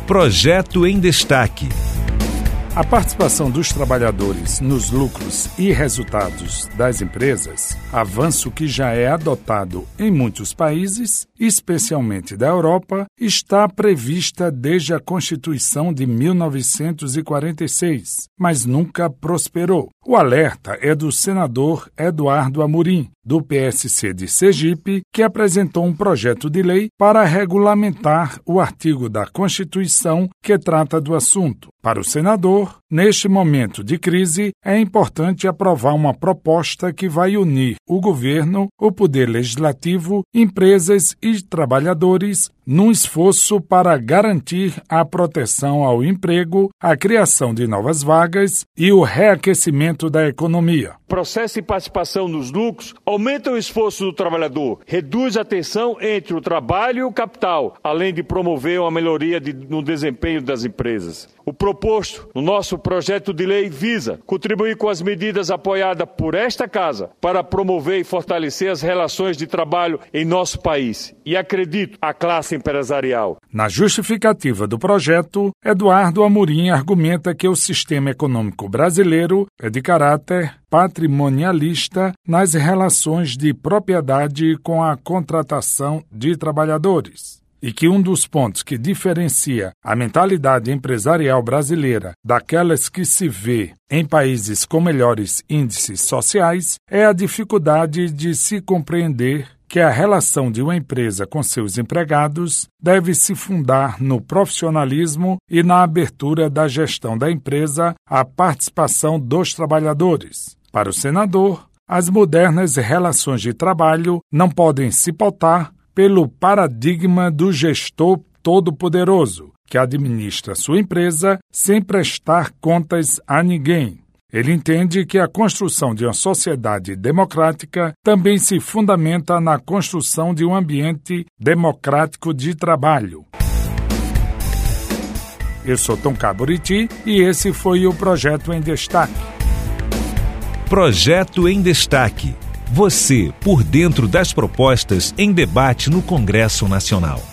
Projeto em Destaque. A participação dos trabalhadores nos lucros e resultados das empresas, avanço que já é adotado em muitos países, especialmente da Europa, está prevista desde a Constituição de 1946, mas nunca prosperou. O alerta é do senador Eduardo Amorim, do PSC de Sergipe, que apresentou um projeto de lei para regulamentar o artigo da Constituição que trata do assunto. Para o senador, neste momento de crise, é importante aprovar uma proposta que vai unir o governo, o poder legislativo, empresas e trabalhadores num esforço para garantir a proteção ao emprego, a criação de novas vagas e o reaquecimento da economia. O processo de participação nos lucros aumenta o esforço do trabalhador, reduz a tensão entre o trabalho e o capital, além de promover uma melhoria no desempenho das empresas. O proposto no nosso projeto de lei visa contribuir com as medidas apoiadas por esta Casa para promover e fortalecer as relações de trabalho em nosso país e, acredito, a classe empresarial. Na justificativa do projeto, Eduardo Amorim argumenta que o sistema econômico brasileiro é de caráter patrimonialista nas relações de propriedade com a contratação de trabalhadores. E que um dos pontos que diferencia a mentalidade empresarial brasileira daquelas que se vê em países com melhores índices sociais é a dificuldade de se compreender que a relação de uma empresa com seus empregados deve se fundar no profissionalismo e na abertura da gestão da empresa à participação dos trabalhadores. Para o senador, as modernas relações de trabalho não podem se pautar pelo paradigma do gestor todo-poderoso, que administra sua empresa sem prestar contas a ninguém. Ele entende que a construção de uma sociedade democrática também se fundamenta na construção de um ambiente democrático de trabalho. Eu sou Tom Caburiti e esse foi o Projeto em Destaque. Projeto em Destaque. Você por dentro das propostas em debate no Congresso Nacional.